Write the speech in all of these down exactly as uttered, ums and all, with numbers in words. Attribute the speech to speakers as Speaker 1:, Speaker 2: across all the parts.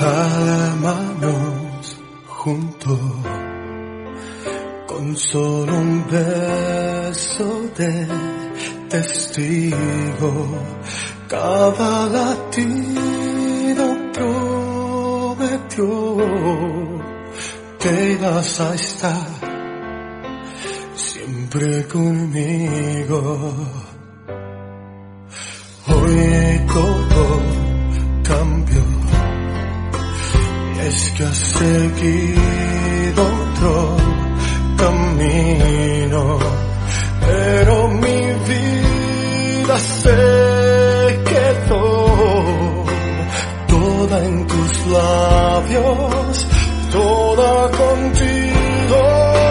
Speaker 1: las manos juntos, con solo un beso de testigo, cada latido prometió que ibas a estar siempre conmigo. Hoy todo cambió, y es que has seguido otro camino, pero mi vida se quedó toda en tus labios, toda contigo.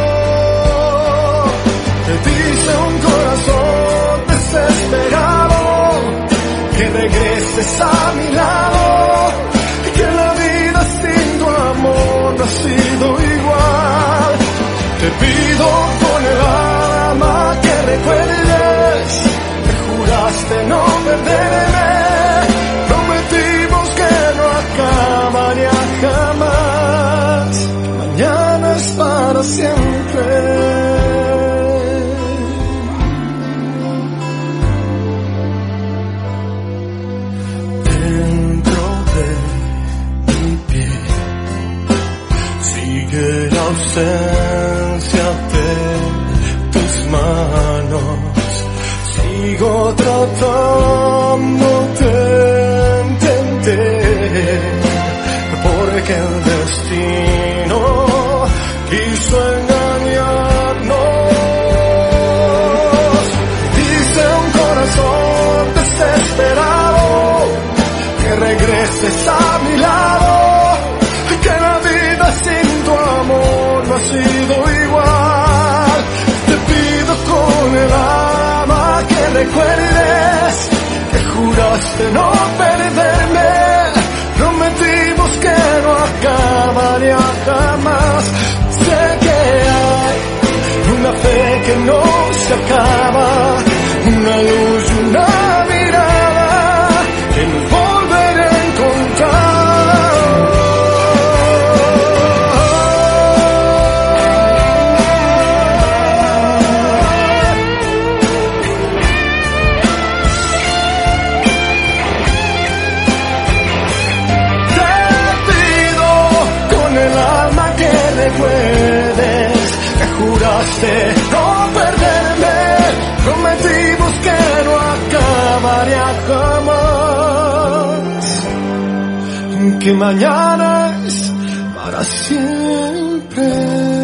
Speaker 1: Te dice un corazón desesperado que regreses a mi lado, y que la vida sin tu amor no ha sido igual. Te pido con el alma que recuerdes que juraste no perderme, prometimos que no acabaría jamás, mañana es para siempre. La ausencia de tus manos, sigo tratando de entender porque el destino quiso engañarnos. Dice un corazón desesperado que regreses a mi lado, que la vida sin tu amor no ha sido igual. Te pido con el alma que recuerdes que juraste no perderme, prometimos que no acabaría jamás. Sé que hay una fe que no se acaba, una luz y una mirada que nos volveré a encontrar. Recuerdes que juraste no perderme, prometimos que no acabaría jamás, que mañana es para siempre.